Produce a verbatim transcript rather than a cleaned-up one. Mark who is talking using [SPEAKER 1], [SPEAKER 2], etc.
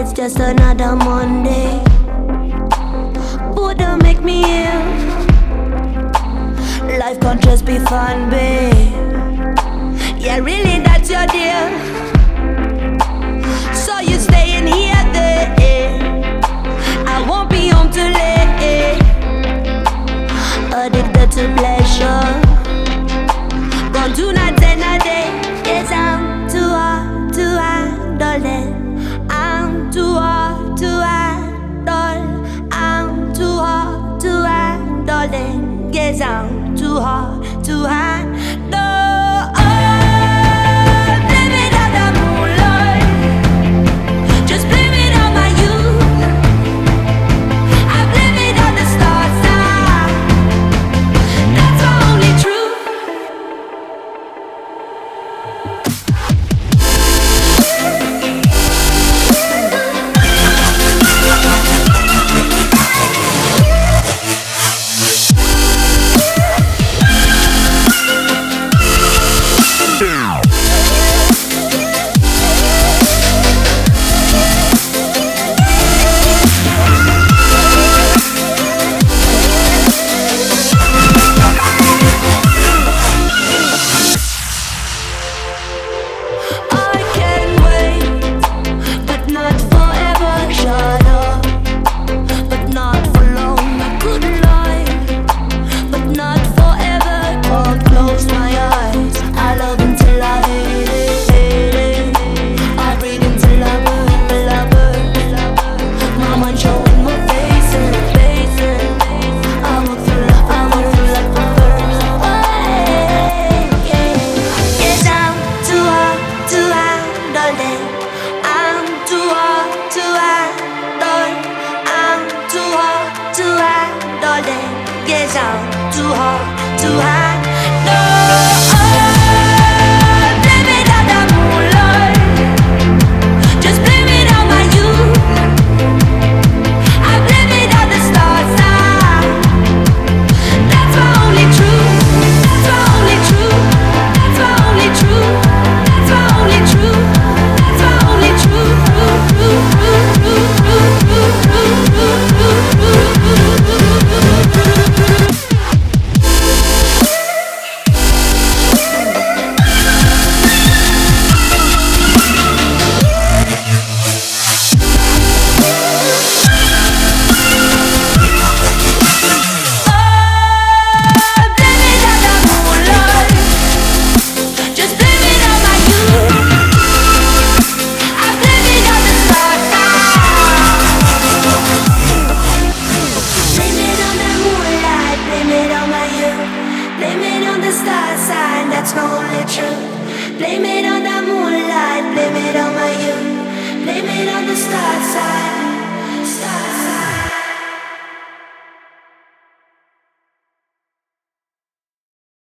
[SPEAKER 1] it's just another Monday. Buddha make me ill. Life can't just be fun, babe. Yeah, really, that's your deal. So you staying here, there. I won't be home too late. Addicted to pleasure. Gone two nights and a day. Yes, I'm too hard to handle it. I'm too hard to handle. I'm too hard to handle it. Yes, I'm too hard to handle. Yes, I'm too hard to hide.